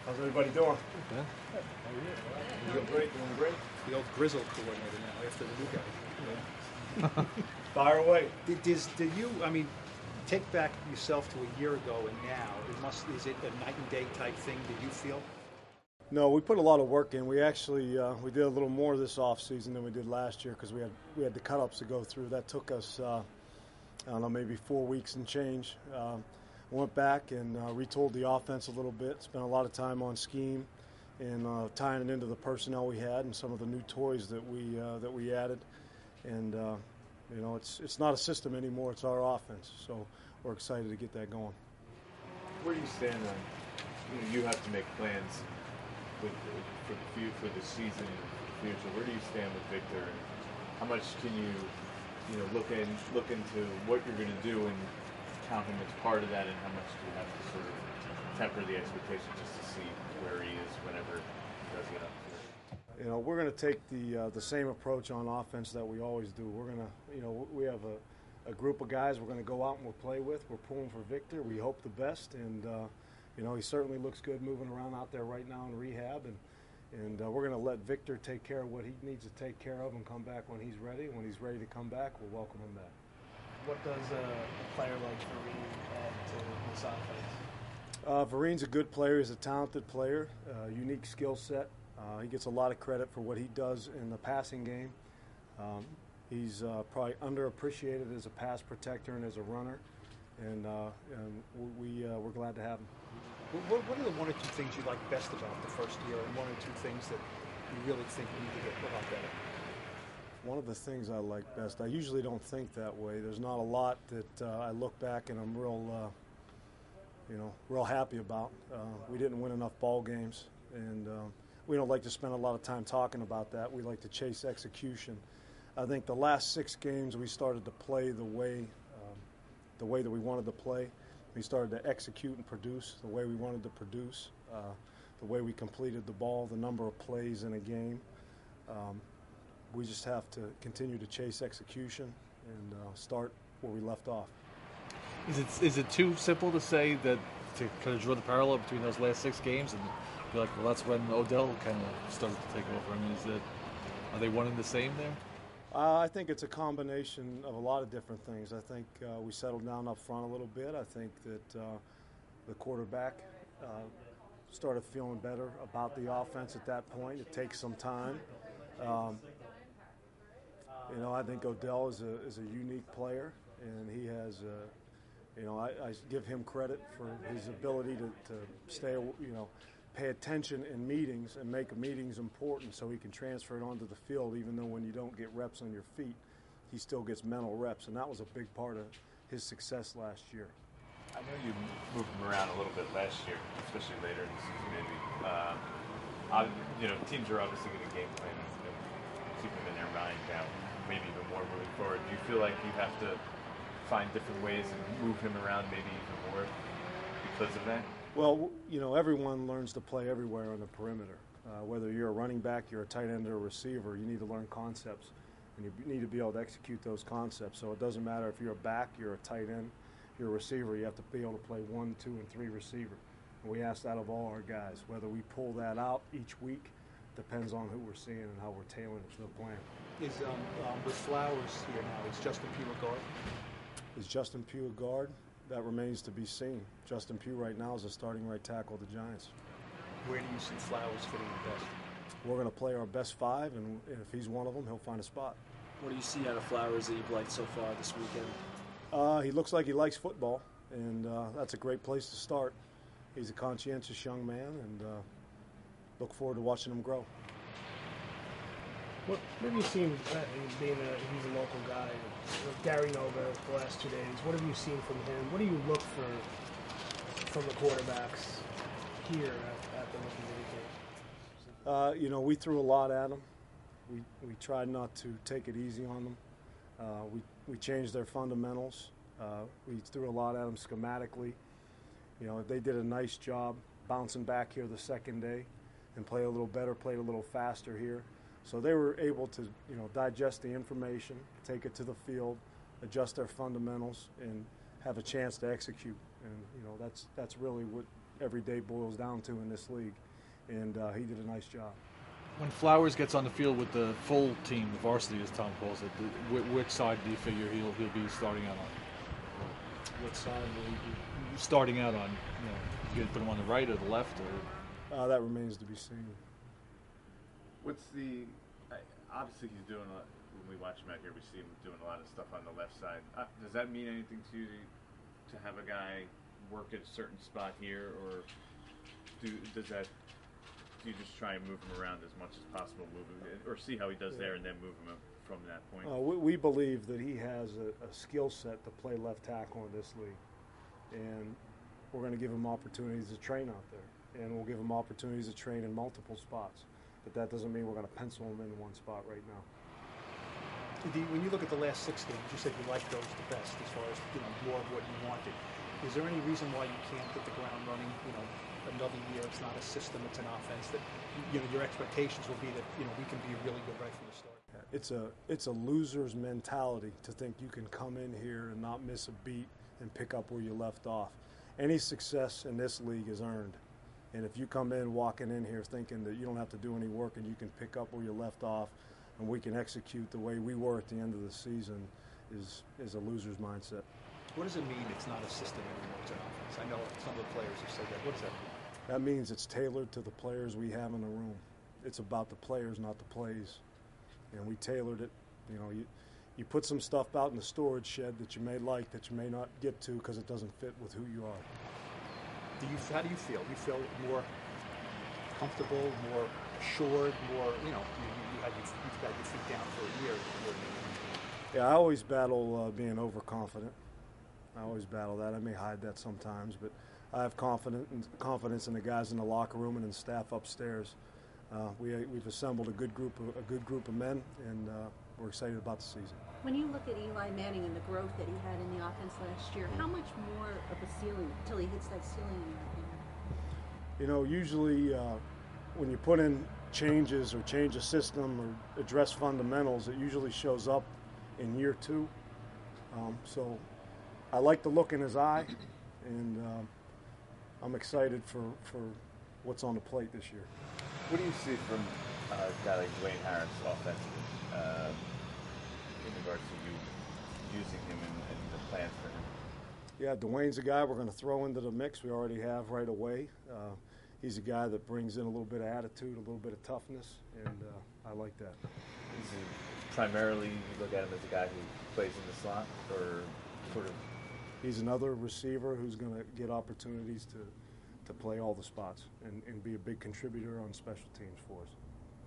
How's everybody doing? Yeah. Doing great, doing great. The old grizzle coordinator now after the new guy. Fire away. Did you, I mean, take back yourself to a year ago and now, is it a night and day type thing, did you feel? No, we put a lot of work in. We actually we did a little more this off season than we did last year because we had the cut-ups to go through. That took us I don't know, maybe 4 weeks and change. Went back and retooled the offense a little bit. Spent a lot of time on scheme and tying it into the personnel we had and some of the new toys that we added. And you know, it's not a system anymore; it's our offense. So we're excited to get that going. Where do you stand on? You have to make plans for the season and the future. Where do you stand with Victor? And how much can you look into what you're going to do and count him as part of that, and how much do you have to sort of temper the expectation just to see where he is whenever he does get up to it? You know, we're going to take the same approach on offense that we always do. We're going to, we have a group of guys we're going to go out and we'll play with. We're pulling for Victor. We hope the best, and he certainly looks good moving around out there right now in rehab, and we're going to let Victor take care of what he needs to take care of and come back when he's ready. When he's ready to come back, we'll welcome him back. What does a player like Vereen add to this offense? Vereen's a good player. He's a talented player, unique skill set. He gets a lot of credit for what he does in the passing game. He's probably underappreciated as a pass protector and as a runner, and we're glad to have him. What are the one or two things you like best about the first year, and one or two things that you really think need to get a lot better? One of the things I like best, I usually don't think that way. There's not a lot that I look back and I'm real happy about. We didn't win enough ball games, and we don't like to spend a lot of time talking about that. We like to chase execution. I think the last 6 games we started to play the way that we wanted to play. We started to execute and produce the way we wanted to produce, the way we completed the ball, the number of plays in a game. We just have to continue to chase execution and start where we left off. Is it too simple to say that, to kind of draw the parallel between those last 6 games and be like, well, that's when Odell kind of started to take over? I mean, are they one and the same there? I think it's a combination of a lot of different things. I think we settled down up front a little bit. I think that the quarterback started feeling better about the offense at that point. It takes some time. I think Odell is a unique player, and he has, I give him credit for his ability to stay, pay attention in meetings and make meetings important so he can transfer it onto the field, even though when you don't get reps on your feet, he still gets mental reps, and that was a big part of his success last year. I know you moved him around a little bit last year, especially later in the season maybe. Teams are obviously going to game plan and keep him in their mind now, maybe even more moving forward. Do you feel like you have to find different ways and move him around maybe even more because of that? Well, everyone learns to play everywhere on the perimeter. Whether you're a running back, you're a tight end, or a receiver, you need to learn concepts, and you need to be able to execute those concepts. So it doesn't matter if you're a back, you're a tight end, you're a receiver, you have to be able to play 1, 2, and 3 receiver. And we ask that of all our guys. Whether we pull that out each week depends on who we're seeing and how we're tailoring it to the plan. Is with Flowers here now, is Justin Pugh a guard? Is Justin Pugh a guard? That remains to be seen. Justin Pugh right now is a starting right tackle of the Giants. Where do you see Flowers fitting the best? We're going to play our best 5, and if he's one of them, he'll find a spot. What do you see out of Flowers that you've liked so far this weekend? He looks like he likes football, and that's a great place to start. He's a conscientious young man, and look forward to watching him grow. What have you seen, he's a local guy, Gary Nova, the last 2 days? What have you seen from him? What do you look for from the quarterbacks here at the rookie league? We threw a lot at them. We tried not to take it easy on them. We changed their fundamentals. We threw a lot at them schematically. They did a nice job bouncing back here the second day and play a little better, played a little faster here. So they were able to, digest the information, take it to the field, adjust their fundamentals, and have a chance to execute. And that's really what every day boils down to in this league, and he did a nice job. When Flowers gets on the field with the full team, the varsity as Tom calls it, which side do you figure he'll be starting out on? What side will he be? Starting out on, you gonna put him on the right or the left, or That remains to be seen. What's the? Obviously, he's doing. When we watch him out here, we see him doing a lot of stuff on the left side. Does that mean anything to you to have a guy work at a certain spot here, or do you just try and move him around as much as possible, or see how he does there, and then move him from that point? We believe that he has a skill set to play left tackle in this league, and we're going to give him opportunities to train out there, and we'll give him opportunities to train in multiple spots. But that doesn't mean we're going to pencil him in one spot right now. When you look at the last 6 games, you said you liked those the best as far as more of what you wanted. Is there any reason why you can't hit the ground running? Another year, it's not a system, it's an offense that your expectations will be that we can be really good right from the start. It's a loser's mentality to think you can come in here and not miss a beat and pick up where you left off. Any success in this league is earned. And if you come in walking in here thinking that you don't have to do any work and you can pick up where you left off and we can execute the way we were at the end of the season is a loser's mindset. What does it mean it's not a system anymore, it's an offense? I know some of the players have said that. What does that mean? That means it's tailored to the players we have in the room. It's about the players, not the plays. And we tailored it. You put some stuff out in the storage shed that you may like, that you may not get to because it doesn't fit with who you are. How do you feel? Do you feel more comfortable, more assured, more, you've got your feet down for a year? Yeah, I always battle being overconfident. I always battle that. I may hide that sometimes, but I have confidence in the guys in the locker room and in the staff upstairs. We've assembled a good group of men, and we're excited about the season. When you look at Eli Manning and the growth that he had in the offense last year, how much more of a ceiling until he hits that ceiling in your opinion? Usually when you put in changes or change a system or address fundamentals, it usually shows up in year 2. So I like the look in his eye, and I'm excited for what's on the plate this year. What do you see from a guy like Dwayne Harris offensively in regards to you using him and the plans for him? Yeah, Dwayne's a guy we're going to throw into the mix. We already have right away. He's a guy that brings in a little bit of attitude, a little bit of toughness, and I like that. Is he primarily, you look at him as a guy who plays in the slot, or sort of? He's another receiver who's going to get opportunities to play all the spots and be a big contributor on special teams for us.